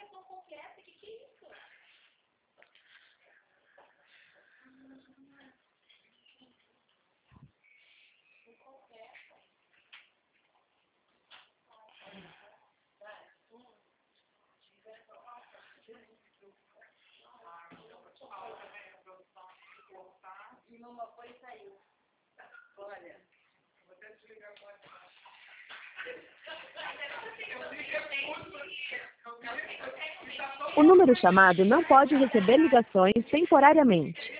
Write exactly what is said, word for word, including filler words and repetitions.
E uma foi e saiu. Olha, vou até desligar o WhatsApp. O número chamado não pode receber ligações temporariamente.